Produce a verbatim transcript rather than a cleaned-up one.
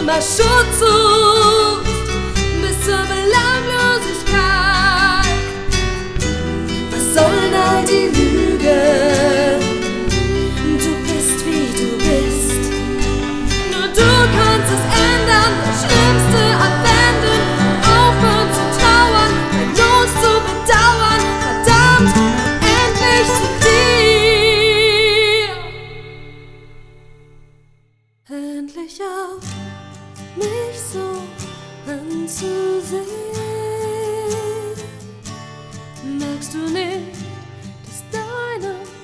immer Schutz suchst, bis zur Belanglosigkeit. Was soll all die Lüge? Du bist wie du bist. Nur du kannst es ändern, das Schlimmste abwenden, aufhören zu trauern, dein Los zu bedauern. Verdammt, endlich zu dir. Endlich auf mich so anzusehen. Merkst du nicht, dass deine